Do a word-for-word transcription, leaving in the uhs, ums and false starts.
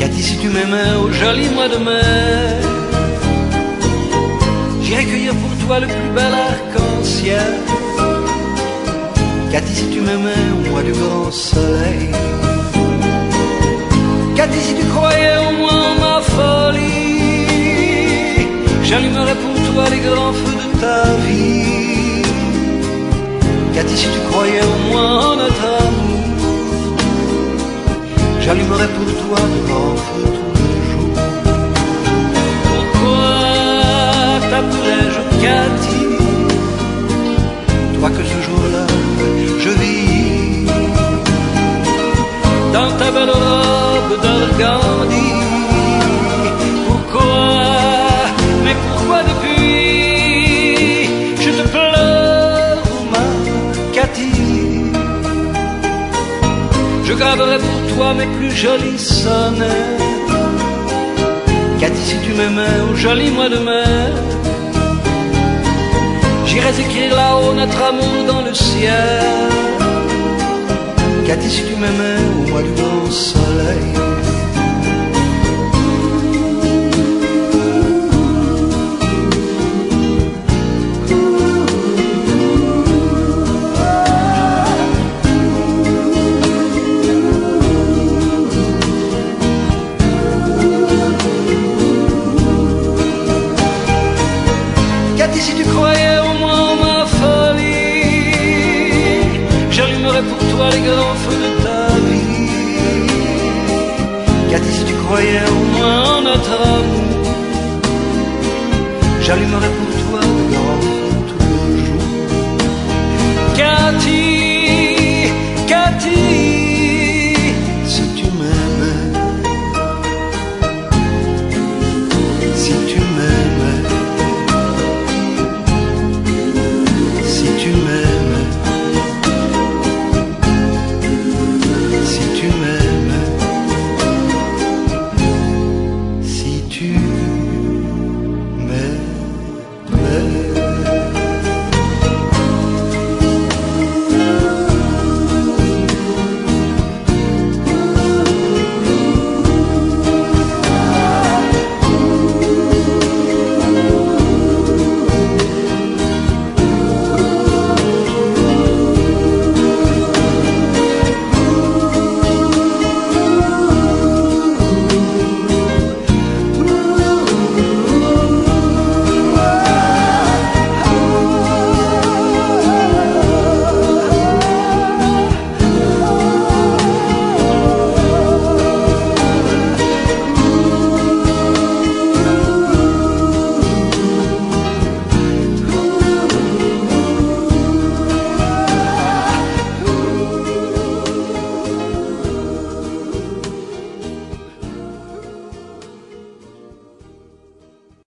Cathy, si tu m'aimais au joli mois de mai, j'irai cueillir pour toi le plus bel arc-en-ciel. Cathy, si tu m'aimais au mois du grand soleil. Cathy, si tu croyais au moins en ma folie, j'allumerais pour toi les grands feux de ta vie. Cathy, si tu croyais au moins en notre amour, j'allumerais pour toi de grands feux tous les jours. Pourquoi t'appelais-je Cathy, toi que ce jour-là je vis dans ta belle robe d'organdi? Pourquoi, mais pourquoi depuis je te pleure, ma Cathy? Je graverai pour toi mes plus jolis sonnets. Cathy, si tu m'aimais au joli mois de mai, j'irais écrire là-haut notre amour dans le ciel. Cathy, si tu m'aimais au mois du grand soleil. Cathy, si tu croyais au moins en ma folie, j'allumerais pour toi les grands feux de ta vie. Cathy, si tu croyais au moins en notre amour, j'allumerais pour